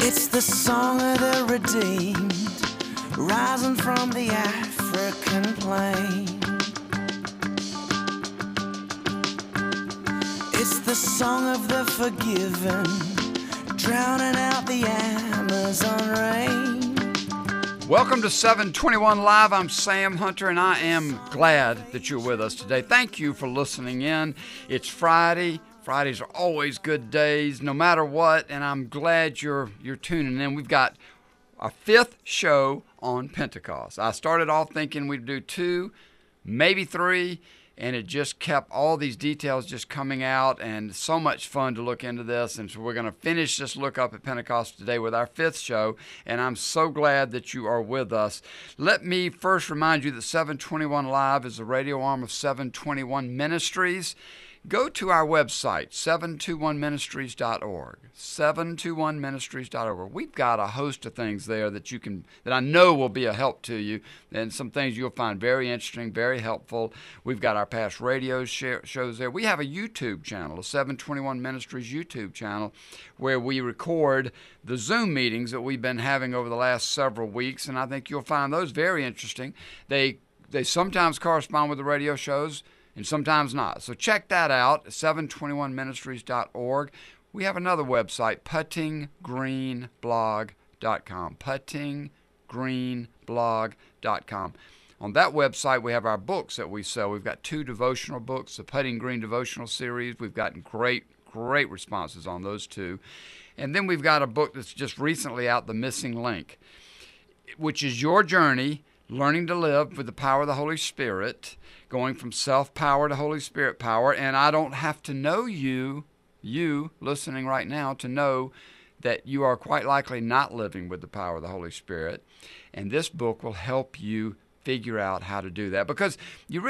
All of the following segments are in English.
It's the song of the redeemed, rising from the African plain. It's the song of the forgiven, drowning out the Amazon rain. Welcome to 721 Live. I'm Sam Hunter, and I am glad that you're with us today. Thank you for listening in. It's Friday. Fridays are always good days, no matter what, and I'm glad you're tuning in. We've got our fifth show on Pentecost. I started off thinking we'd do 2, maybe 3, and it just kept all these details just coming out, and so much fun to look into this. And so we're going to finish this look up at Pentecost today with our fifth show, and I'm so glad that you are with us. Let me first remind you that 721 Live is the radio arm of 721 Ministries. Go to our website, 721ministries.org, 721ministries.org. We've got a host of things there that I know will be a help to you, and some things you'll find very interesting, very helpful. We've got our past radio shows there. We have a YouTube channel, a 721 Ministries YouTube channel, where we record the Zoom meetings that we've been having over the last several weeks, and I think you'll find those very interesting. They sometimes correspond with the radio shows, and sometimes not. So check that out, 721ministries.org. We have another website, puttinggreenblog.com, puttinggreenblog.com. On that website, we have our books that we sell. We've got 2 devotional books, the Putting Green devotional series. We've gotten great responses on those 2. And then we've got a book that's just recently out, The Missing Link, which is your journey learning to live with the power of the Holy Spirit, going from self-power to Holy Spirit power. And I don't have to know you listening right now, to know that you are quite likely not living with the power of the Holy Spirit. And this book will help you figure out how to do that, because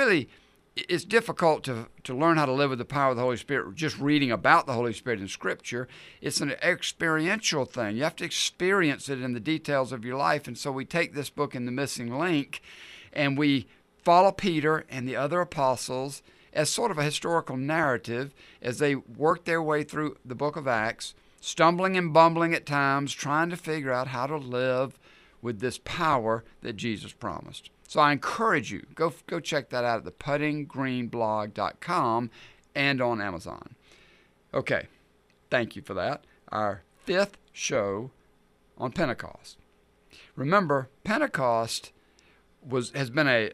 it's difficult to learn how to live with the power of the Holy Spirit just reading about the Holy Spirit in Scripture. It's an experiential thing. You have to experience it in the details of your life. And so we take this book in The Missing Link, and we follow Peter and the other apostles as sort of a historical narrative as they work their way through the book of Acts, stumbling and bumbling at times, trying to figure out how to live with this power that Jesus promised. So I encourage you, go check that out at the puttinggreenblog.com and on Amazon. Okay, thank you for that. Our fifth show on Pentecost. Remember, Pentecost has been a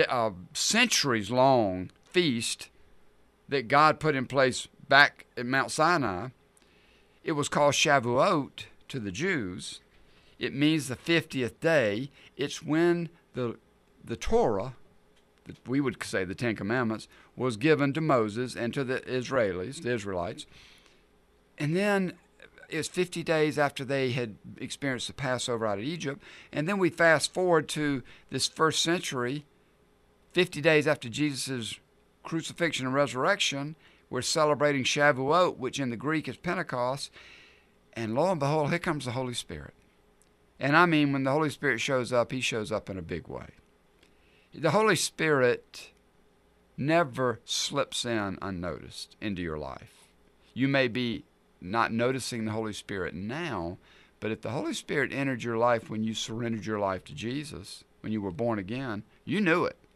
centuries-long feast that God put in place back at Mount Sinai. It was called Shavuot to the Jews. It means the 50th day. It's when the Torah, we would say the Ten Commandments, was given to Moses and to the Israelites. And then it was 50 days after they had experienced the Passover out of Egypt. And then we fast forward to this first century, 50 days after Jesus' crucifixion and resurrection. We're celebrating Shavuot, which in the Greek is Pentecost. And lo and behold, here comes the Holy Spirit. And I mean, when the Holy Spirit shows up, he shows up in a big way. The Holy Spirit never slips in unnoticed into your life. You may be not noticing the Holy Spirit now, but if the Holy Spirit entered your life when you surrendered your life to Jesus, when you were born again, you knew it.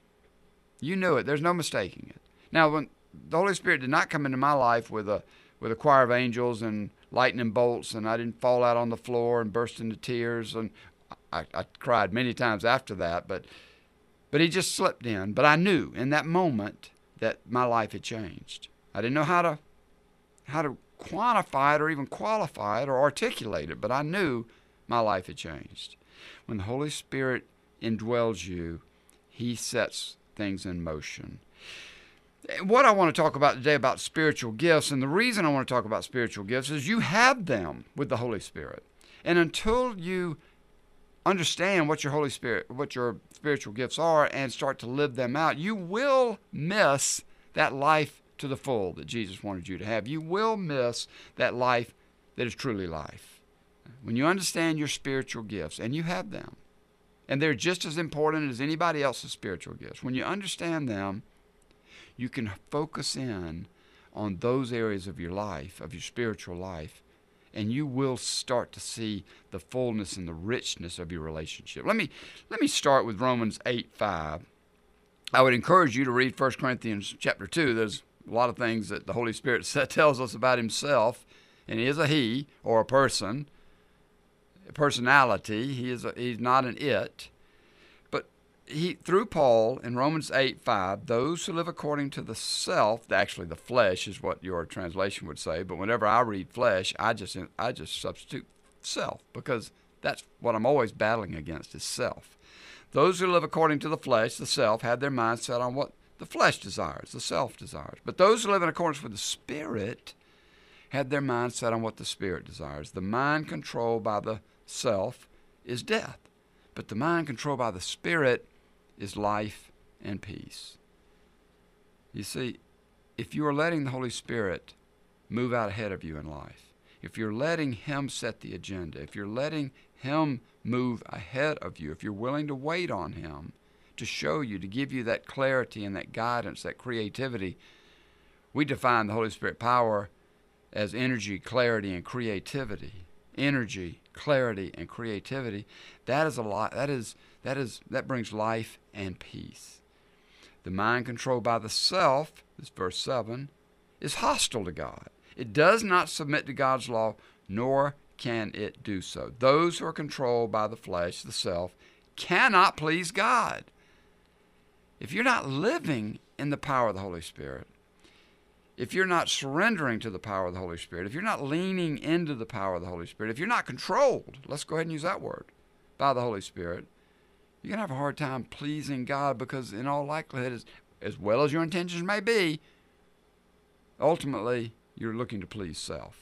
You knew it. There's no mistaking it. Now, when the Holy Spirit did not come into my life with a choir of angels and lightning bolts, and I didn't fall out on the floor and burst into tears, and I cried many times after that, but he just slipped in. But I knew in that moment that my life had changed. I didn't know how to quantify it or even qualify it or articulate it, but I knew my life had changed. When the Holy Spirit indwells you, he sets things in motion. What I want to talk about today about spiritual gifts, and the reason I want to talk about spiritual gifts is you have them with the Holy Spirit. And until you understand what your spiritual gifts are and start to live them out, you will miss that life to the full that Jesus wanted you to have. You will miss that life that is truly life. When you understand your spiritual gifts, and you have them, and they're just as important as anybody else's spiritual gifts, when you understand them, you can focus in on those areas of your life, of your spiritual life, and you will start to see the fullness and the richness of your relationship. Let me start with Romans 8:5. I would encourage you to read 1 Corinthians chapter 2. There's a lot of things that the Holy Spirit tells us about himself, and he is a he or a person, a personality. He's not an it. But through Paul in Romans 8:5, those who live according to the self, actually the flesh is what your translation would say, but whenever I read flesh, I just substitute self, because that's what I'm always battling against, is self. Those who live according to the flesh, the self, have their mind set on what the flesh desires, the self desires. But those who live in accordance with the Spirit have their mind set on what the Spirit desires. The mind controlled by the self is death, but the mind controlled by the Spirit is life and peace. You see, if you are letting the Holy Spirit move out ahead of you in life, if you're letting him set the agenda, if you're letting him move ahead of you, if you're willing to wait on him to show you, to give you that clarity and that guidance, that creativity. We define the Holy Spirit power as energy, clarity, and creativity. Energy, clarity, and creativity. That is a lot. That brings life and peace. The mind controlled by the self, this verse 7, is hostile to God. It does not submit to God's law, nor can it do so. Those who are controlled by the flesh, the self, cannot please God. If you're not living in the power of the Holy Spirit, if you're not surrendering to the power of the Holy Spirit, if you're not leaning into the power of the Holy Spirit, if you're not controlled, let's go ahead and use that word, by the Holy Spirit, you're going to have a hard time pleasing God, because in all likelihood, as well as your intentions may be, ultimately, you're looking to please self.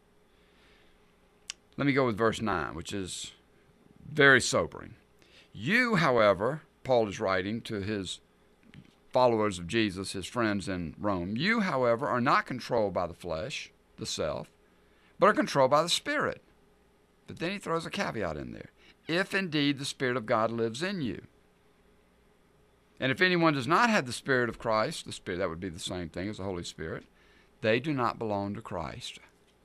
Let me go with verse 9, which is very sobering. You, however, Paul is writing to his followers of Jesus, his friends in Rome, you, however, are not controlled by the flesh, the self, but are controlled by the Spirit. But then he throws a caveat in there. If indeed the Spirit of God lives in you. And if anyone does not have the Spirit of Christ, the Spirit, that would be the same thing as the Holy Spirit, they do not belong to Christ.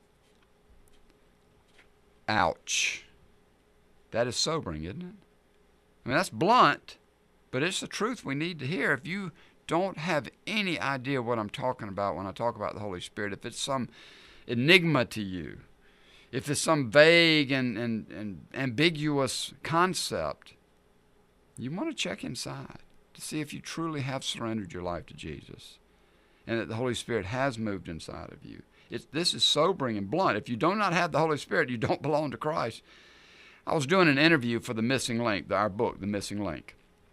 Ouch. That is sobering, isn't it? I mean, that's blunt, but it's the truth we need to hear. If you don't have any idea what I'm talking about when I talk about the Holy Spirit, if it's some enigma to you, if it's some vague and ambiguous concept, you want to check inside to see if you truly have surrendered your life to Jesus and that the Holy Spirit has moved inside of you. This is sobering and blunt. If you do not have the Holy Spirit, you don't belong to Christ. I was doing an interview for The Missing Link, our book, The Missing Link.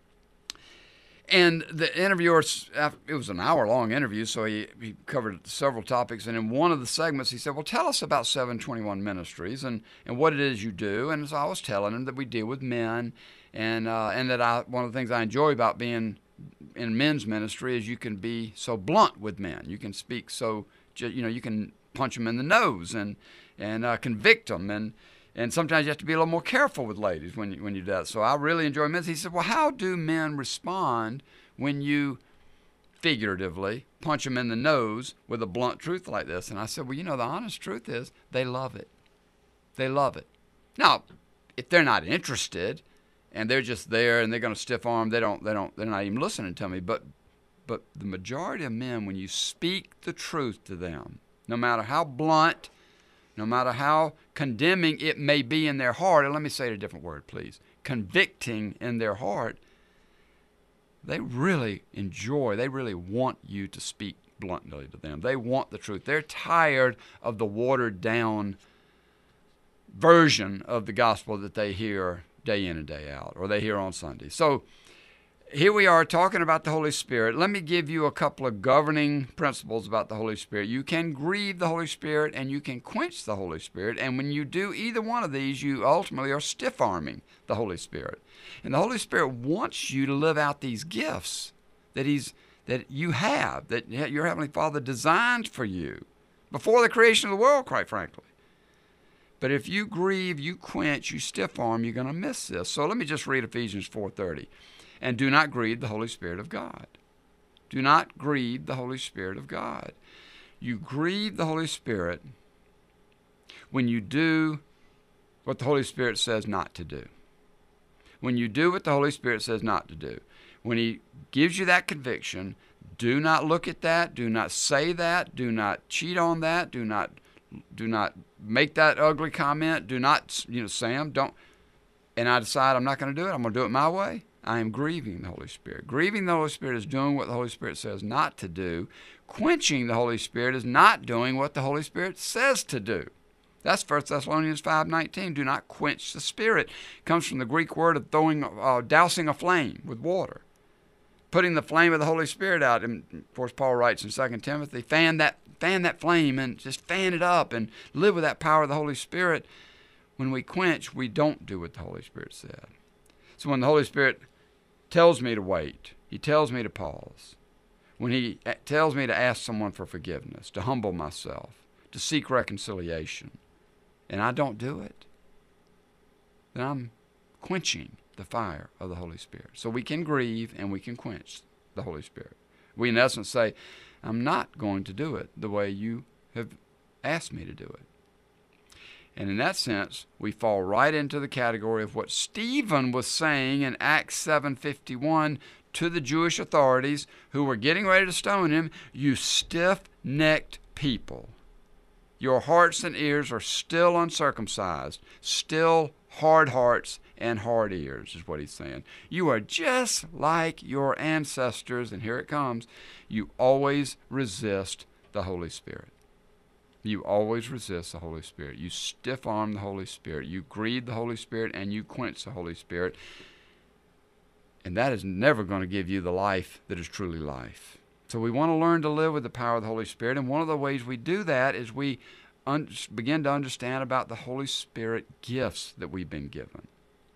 And the interviewer, it was an hour-long interview, so he covered several topics. And in one of the segments, he said, well, tell us about 721 Ministries and what it is you do. And so I was telling him that we deal with men, and that one of the things I enjoy about being in men's ministry is you can be so blunt with men. You can speak so, you can punch them in the nose and convict them. And sometimes you have to be a little more careful with ladies when you do that. So I really enjoy men. He said, well, how do men respond when you figuratively punch them in the nose with a blunt truth like this? And I said, well, the honest truth is they love it. They love it. Now, if they're not interested and they're just there and they're going to stiff arm, they're not even listening to me. But the majority of men, when you speak the truth to them, no matter how blunt, no matter how condemning it may be in their heart, and let me say it a different word, please, convicting in their heart, they really enjoy, they really want you to speak bluntly to them. They want the truth. They're tired of the watered-down version of the gospel that they hear day in and day out, or they hear on Sunday. So here we are talking about the Holy Spirit. Let me give you a couple of governing principles about the Holy Spirit. You can grieve the Holy Spirit and you can quench the Holy Spirit. And when you do either one of these, you ultimately are stiff-arming the Holy Spirit. And the Holy Spirit wants you to live out these gifts that you have, that your Heavenly Father designed for you before the creation of the world, quite frankly. But if you grieve, you quench, you stiff-arm, you're going to miss this. So let me just read Ephesians 4:30. And do not grieve the Holy Spirit of God. Do not grieve the Holy Spirit of God. You grieve the Holy Spirit when you do what the Holy Spirit says not to do. When you do what the Holy Spirit says not to do. When He gives you that conviction, do not look at that. Do not say that. Do not cheat on that. Do not make that ugly comment. Do not, Sam, don't. And I decide I'm not going to do it. I'm going to do it my way. I am grieving the Holy Spirit. Grieving the Holy Spirit is doing what the Holy Spirit says not to do. Quenching the Holy Spirit is not doing what the Holy Spirit says to do. That's 1 Thessalonians 5:19. Do not quench the Spirit. It comes from the Greek word of dousing a flame with water. Putting the flame of the Holy Spirit out. And of course, Paul writes in 2 Timothy, fan that flame and just fan it up and live with that power of the Holy Spirit. When we quench, we don't do what the Holy Spirit said. So when the Holy Spirit tells me to wait, He tells me to pause. When He tells me to ask someone for forgiveness, to humble myself, to seek reconciliation, and I don't do it, then I'm quenching the fire of the Holy Spirit. So we can grieve and we can quench the Holy Spirit. We, in essence, say, I'm not going to do it the way you have asked me to do it. And in that sense, we fall right into the category of what Stephen was saying in Acts 7:51 to the Jewish authorities who were getting ready to stone him. You stiff-necked people. Your hearts and ears are still uncircumcised, still hard hearts and hard ears, is what he's saying. You are just like your ancestors, and here it comes. You always resist the Holy Spirit. You always resist the Holy Spirit. You stiff-arm the Holy Spirit. You grieve the Holy Spirit, and you quench the Holy Spirit. And that is never going to give you the life that is truly life. So we want to learn to live with the power of the Holy Spirit, and one of the ways we do that is we begin to understand about the Holy Spirit gifts that we've been given.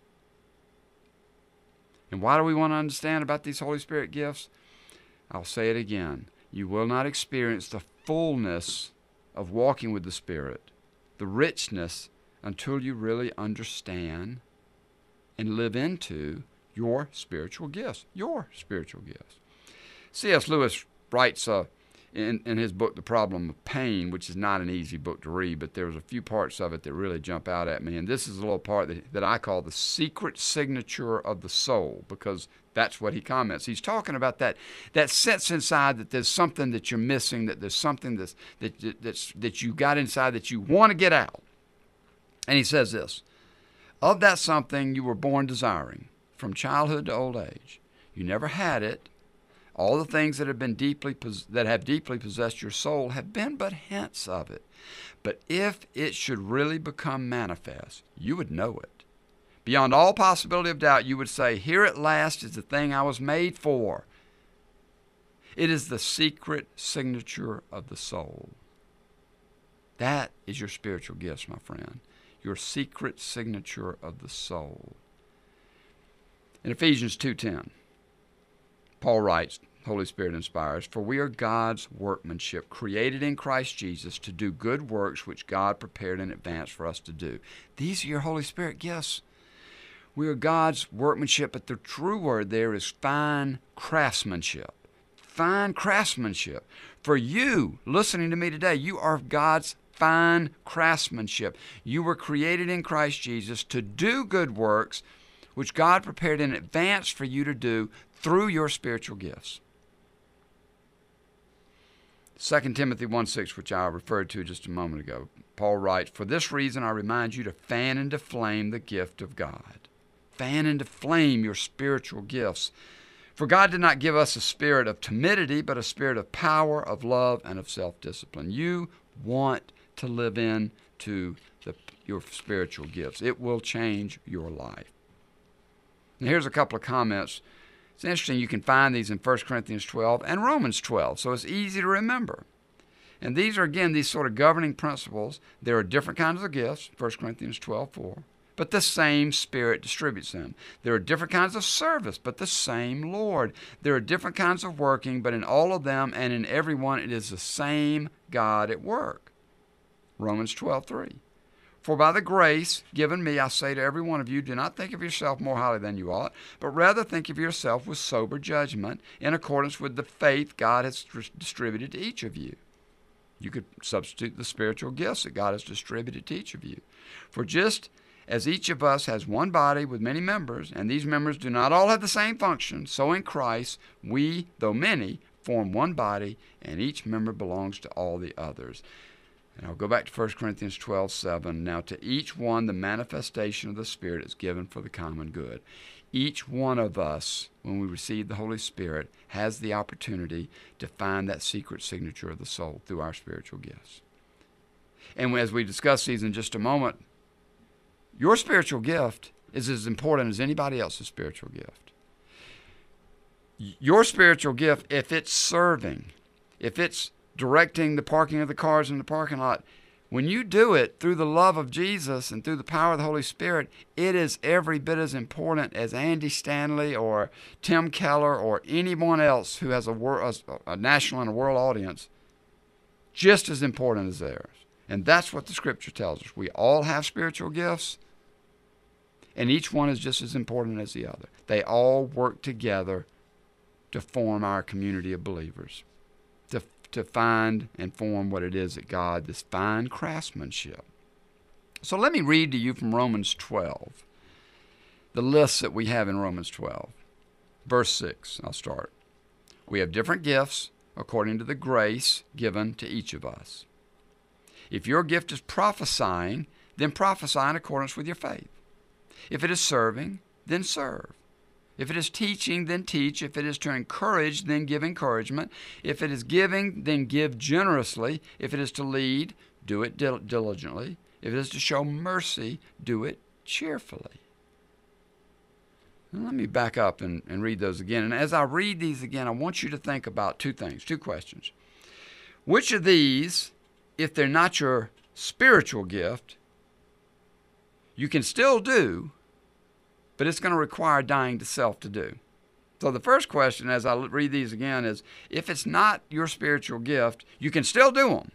And why do we want to understand about these Holy Spirit gifts? I'll say it again. You will not experience the fullness of walking with the Spirit, the richness, until you really understand and live into your spiritual gifts. Your spiritual gifts. C.S. Lewis writes in his book, The Problem of Pain, which is not an easy book to read, but there's a few parts of it that really jump out at me. And this is a little part that I call the secret signature of the soul, because that's what he comments. He's talking about that sense inside that there's something that you're missing, that there's something that you got inside that you want to get out. And he says this, of that something you were born desiring, from childhood to old age. You never had it. All the things that have deeply possessed your soul have been but hints of it. But if it should really become manifest, you would know it. Beyond all possibility of doubt, you would say, here at last is the thing I was made for. It is the secret signature of the soul. That is your spiritual gifts, my friend. Your secret signature of the soul. In Ephesians 2:10, Paul writes, Holy Spirit inspires, for we are God's workmanship, created in Christ Jesus to do good works which God prepared in advance for us to do. These are your Holy Spirit gifts. We are God's workmanship, but the true word there is fine craftsmanship. Fine craftsmanship. For you, listening to me today, you are God's fine craftsmanship. You were created in Christ Jesus to do good works which God prepared in advance for you to do through your spiritual gifts. 2 Timothy 1:6, which I referred to just a moment ago, Paul writes, for this reason I remind you to fan into flame the gift of God. Fan into flame your spiritual gifts. For God did not give us a spirit of timidity, but a spirit of power, of love, and of self-discipline. You want to live into your spiritual gifts. It will change your life. And here's a couple of comments. It's interesting, you can find these in 1 Corinthians 12 and Romans 12, so it's easy to remember. And these are, again, these sort of governing principles. There are different kinds of gifts, 1 Corinthians 12:4, but the same Spirit distributes them. There are different kinds of service, but the same Lord. There are different kinds of working, but in all of them and in every one it is the same God at work. Romans 12:3. For by the grace given me, I say to every one of you, do not think of yourself more highly than you ought, but rather think of yourself with sober judgment in accordance with the faith God has distributed to each of you. You could substitute the spiritual gifts that God has distributed to each of you. For just as each of us has one body with many members, and these members do not all have the same function, so in Christ we, though many, form one body, and each member belongs to all the others. And I'll go back to 1 Corinthians 12:7. Now to each one the manifestation of the Spirit is given for the common good. Each one of us, when we receive the Holy Spirit, has the opportunity to find that secret signature of the soul through our spiritual gifts. And as we discuss these in just a moment, your spiritual gift is as important as anybody else's spiritual gift. Your spiritual gift, if it's serving, if it's directing the parking of the cars in the parking lot, when you do it through the love of Jesus and through the power of the Holy Spirit, it is every bit as important as Andy Stanley or Tim Keller or anyone else who has a national and a world audience, just as important as theirs. And that's what the Scripture tells us. We all have spiritual gifts, and each one is just as important as the other. They all work together to form our community of believers, to find and form what it is that God, this fine craftsmanship. So let me read to you from Romans 12, the list that we have in Romans 12. Verse 6, I'll start. We have different gifts according to the grace given to each of us. If your gift is prophesying, then prophesy in accordance with your faith. If it is serving, then serve. If it is teaching, then teach. If it is to encourage, then give encouragement. If it is giving, then give generously. If it is to lead, do it diligently. If it is to show mercy, do it cheerfully. Now let me back up and read those again. And as I read these again, I want you to think about two things, two questions. Which of these, if they're not your spiritual gift, you can still do, but it's going to require dying to self to do? So the first question as I read these again is, if it's not your spiritual gift, you can still do them,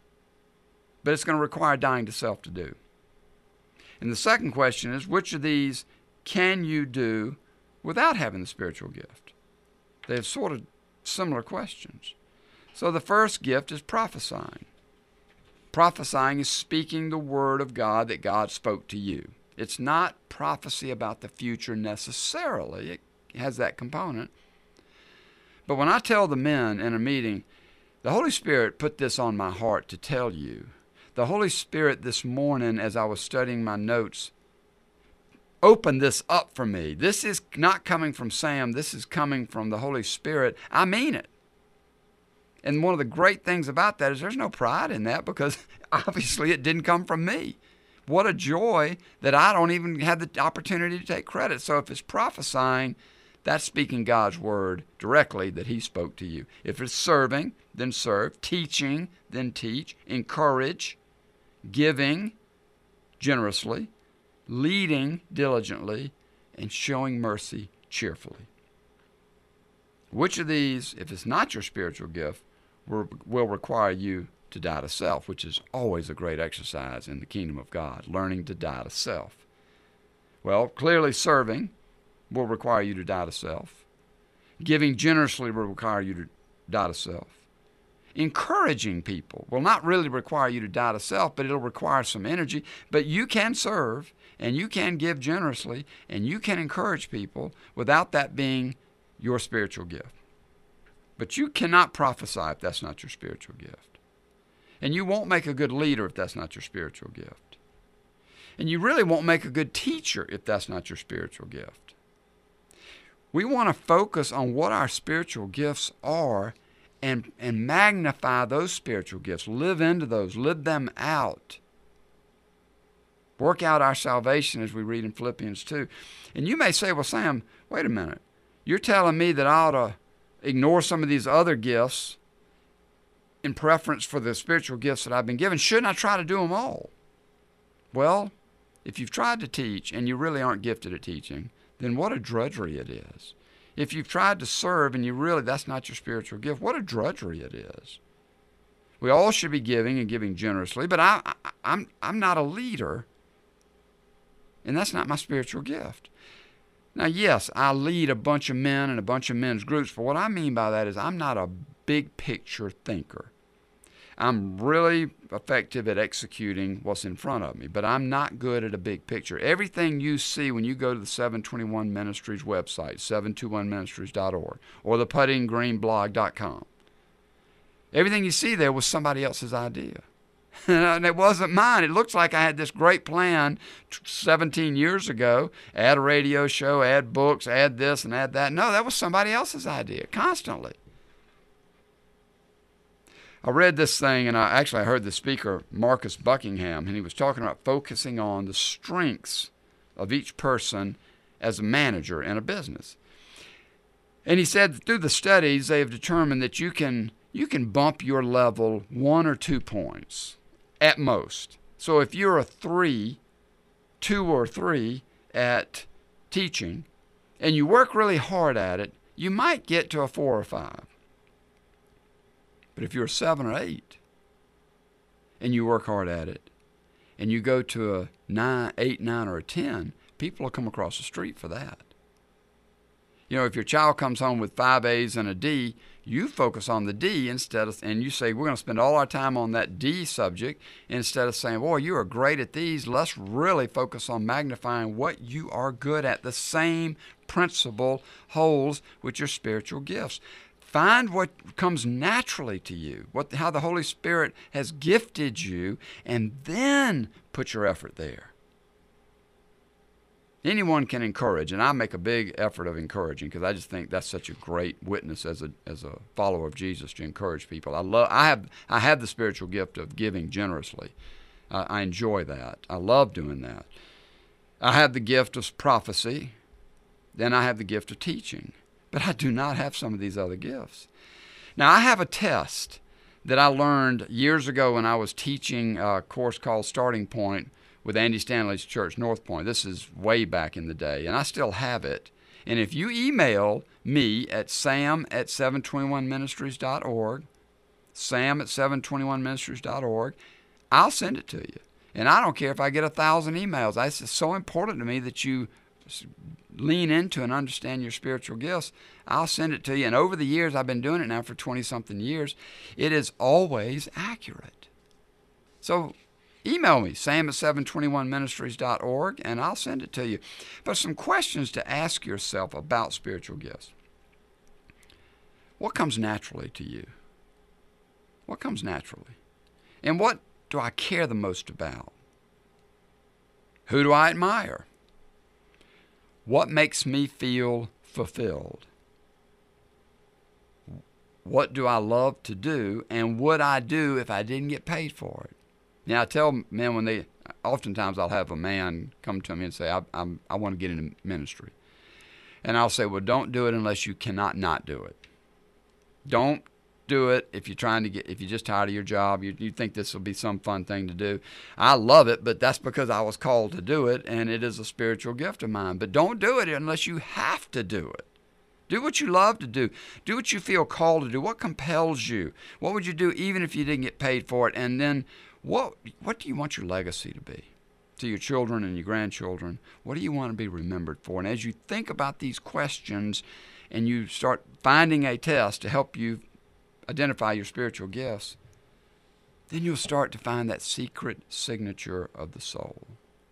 but it's going to require dying to self to do. And the second question is, which of these can you do without having the spiritual gift? They have sort of similar questions. So the first gift is prophesying. Prophesying is speaking the word of God that God spoke to you. It's not prophecy about the future necessarily. It has that component. But when I tell the men in a meeting, the Holy Spirit put this on my heart to tell you. The Holy Spirit this morning, as I was studying my notes, opened this up for me. This is not coming from Sam. This is coming from the Holy Spirit. I mean it. And one of the great things about that is there's no pride in that, because obviously it didn't come from me. What a joy that I don't even have the opportunity to take credit. So if it's prophesying, that's speaking God's word directly that he spoke to you. If it's serving, then serve. Teaching, then teach. Encourage. Giving generously. Leading diligently. And showing mercy cheerfully. Which of these, if it's not your spiritual gift, will require you to die to self, which is always a great exercise in the kingdom of God, learning to die to self? Well, clearly serving will require you to die to self. Giving generously will require you to die to self. Encouraging people will not really require you to die to self, but it'll require some energy. But you can serve, and you can give generously, and you can encourage people without that being your spiritual gift. But you cannot prophesy if that's not your spiritual gift. And you won't make a good leader if that's not your spiritual gift. And you really won't make a good teacher if that's not your spiritual gift. We want to focus on what our spiritual gifts are and magnify those spiritual gifts. Live into those. Live them out. Work out our salvation, as we read in Philippians 2. And you may say, well, Sam, wait a minute. You're telling me that I ought to ignore some of these other gifts in preference for the spiritual gifts that I've been given. Shouldn't I try to do them all? Well, if you've tried to teach and you really aren't gifted at teaching, then what a drudgery it is. If you've tried to serve and that's not your spiritual gift, what a drudgery it is. We all should be giving and giving generously, but I'm not a leader, and that's not my spiritual gift. Now, yes, I lead a bunch of men and a bunch of men's groups, but what I mean by that is I'm not a big picture thinker. I'm really effective at executing what's in front of me, but I'm not good at a big picture. Everything you see when you go to the 721 Ministries website, 721ministries.org, or the puttinggreenblog.com, everything you see there was somebody else's idea. And it wasn't mine. It looks like I had this great plan 17 years ago. Add a radio show, add books, add this and add that. No, that was somebody else's idea, constantly. I read this thing, and I heard the speaker, Marcus Buckingham, and he was talking about focusing on the strengths of each person as a manager in a business. And he said that through the studies, they have determined that you can bump your level 1 or 2 points at most. So if you're a 2 or 3 at teaching, and you work really hard at it, you might get to a 4 or 5. But if you're a 7 or 8, and you work hard at it, and you go to a 8, 9, or a 10, people will come across the street for that. You know, if your child comes home with 5 A's and a D, you focus on the D and you say, we're going to spend all our time on that D subject, instead of saying, boy, you are great at these. Let's really focus on magnifying what you are good at. The same principle holds with your spiritual gifts. Find what comes naturally to you, how the Holy Spirit has gifted you, and then put your effort there. Anyone can encourage, and I make a big effort of encouraging because I just think that's such a great witness as a follower of Jesus, to encourage people. I have the spiritual gift of giving generously. I enjoy that. I love doing that. I have the gift of prophecy. Then I have the gift of teaching. But I do not have some of these other gifts. Now, I have a test that I learned years ago when I was teaching a course called Starting Point with Andy Stanley's church, North Point. This is way back in the day, and I still have it. And if you email me at sam@721ministries.org, sam@721ministries.org, I'll send it to you. And I don't care if I get 1,000 emails. It's so important to me that you lean into and understand your spiritual gifts. I'll send it to you. And over the years, I've been doing it now for 20-something years, it is always accurate. So email me, sam@721ministries.org, and I'll send it to you. But some questions to ask yourself about spiritual gifts. What comes naturally to you? What comes naturally? And what do I care the most about? Who do I admire? What makes me feel fulfilled? What do I love to do, and would I do if I didn't get paid for it? Now, I tell men oftentimes I'll have a man come to me and say, I want to get into ministry. And I'll say, well, don't do it unless you cannot not do it. Don't do it if you're just tired of your job, you think this will be some fun thing to do. I love it, but that's because I was called to do it, and it is a spiritual gift of mine. But don't do it unless you have to do it. Do what you love to do. Do what you feel called to do. What compels you? What would you do even if you didn't get paid for it? And then what do you want your legacy to be? To your children and your grandchildren, what do you want to be remembered for? And as you think about these questions and you start finding a test to help you identify your spiritual gifts, then you'll start to find that secret signature of the soul.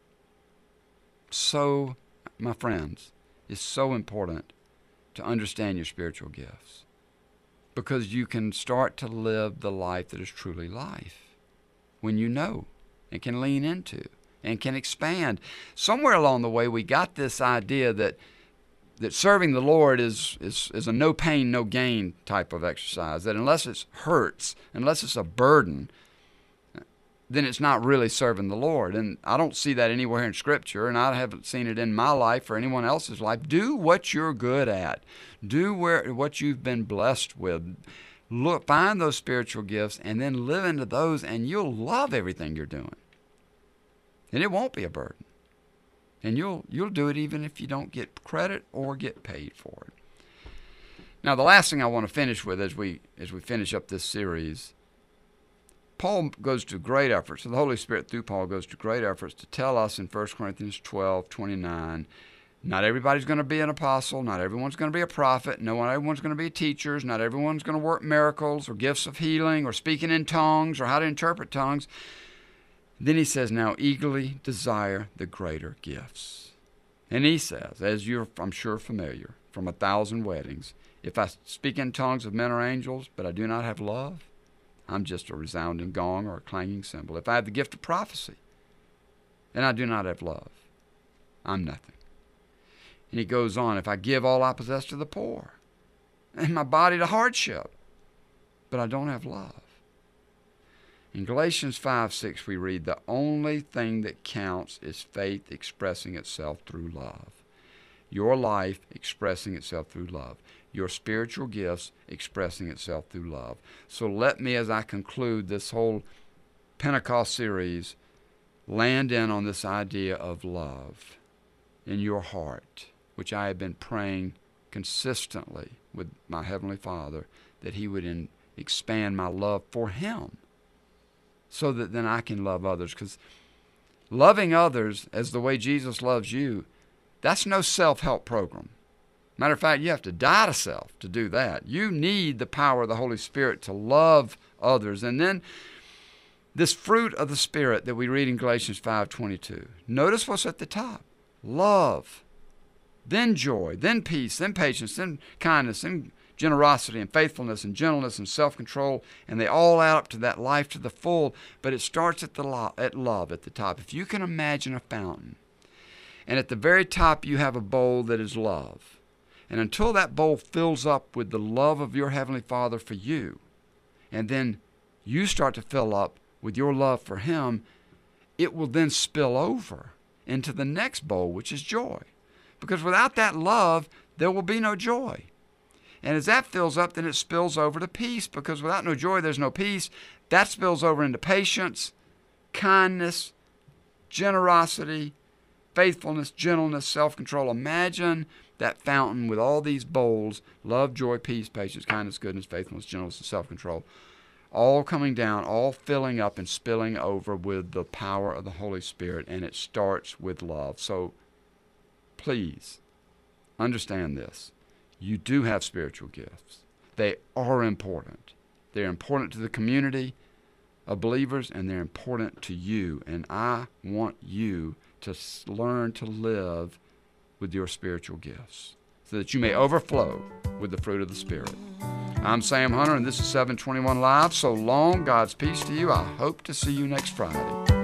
So, my friends, it's so important to understand your spiritual gifts, because you can start to live the life that is truly life when you know and can lean into and can expand. Somewhere along the way, we got this idea that serving the Lord is a no pain, no gain type of exercise, that unless it hurts, unless it's a burden, then it's not really serving the Lord. And I don't see that anywhere in Scripture, and I haven't seen it in my life or anyone else's life. Do what you're good at. Do what you've been blessed with. Look, find those spiritual gifts and then live into those, and you'll love everything you're doing. And it won't be a burden. And you'll do it even if you don't get credit or get paid for it. Now, the last thing I want to finish with as we finish up this series, Paul goes to great efforts, so the Holy Spirit through Paul goes to great efforts to tell us in 1 Corinthians 12:29, Not everybody's going to be an apostle. Not everyone's going to be a prophet. Not everyone's going to be teachers. Not everyone's going to work miracles or gifts of healing or speaking in tongues or how to interpret tongues. Then he says, now eagerly desire the greater gifts. And he says, as you're, I'm sure, familiar from 1,000 weddings, if I speak in tongues of men or angels, but I do not have love, I'm just a resounding gong or a clanging cymbal. If I have the gift of prophecy and I do not have love, I'm nothing. And he goes on, if I give all I possess to the poor and my body to hardship, but I don't have love. In Galatians 5:6 we read, the only thing that counts is faith expressing itself through love. Your life expressing itself through love. Your spiritual gifts expressing itself through love. So let me, as I conclude this whole Pentecost series, land in on this idea of love in your heart, which I have been praying consistently with my Heavenly Father, that He would expand my love for Him so that then I can love others. Because loving others as the way Jesus loves you, that's no self-help program. Matter of fact, you have to die to self to do that. You need the power of the Holy Spirit to love others. And then this fruit of the Spirit that we read in Galatians 5:22. Notice what's at the top. Love, then joy, then peace, then patience, then kindness, then generosity and faithfulness and gentleness and self-control. And they all add up to that life to the full. But it starts at love at the top. If you can imagine a fountain, and at the very top you have a bowl that is love. And until that bowl fills up with the love of your Heavenly Father for you, and then you start to fill up with your love for Him, it will then spill over into the next bowl, which is joy. Because without that love, there will be no joy. And as that fills up, then it spills over to peace, because without no joy, there's no peace. That spills over into patience, kindness, generosity, faithfulness, gentleness, self-control. Imagine that fountain with all these bowls, love, joy, peace, patience, kindness, goodness, faithfulness, gentleness, and self-control, all coming down, all filling up and spilling over with the power of the Holy Spirit, and it starts with love. So please understand this. You do have spiritual gifts. They are important. They're important to the community of believers, and they're important to you. And I want you to learn to live with your spiritual gifts so that you may overflow with the fruit of the Spirit. I'm Sam Hunter, and this is 721 Live. So long. God's peace to you. I hope to see you next Friday.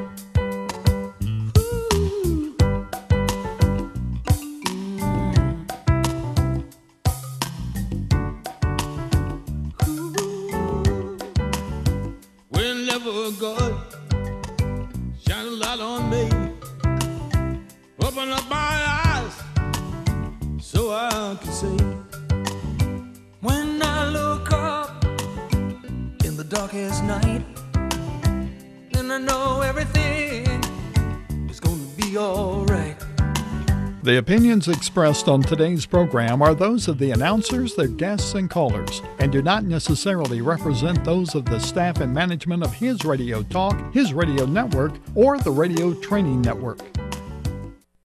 Whenever God shine a light on me, open up my eyes so I can see. When I look up in the darkest night, then I know everything is going to be all right. The opinions expressed on today's program are those of the announcers, their guests, and callers, and do not necessarily represent those of the staff and management of His Radio Talk, His Radio Network, or the Radio Training Network.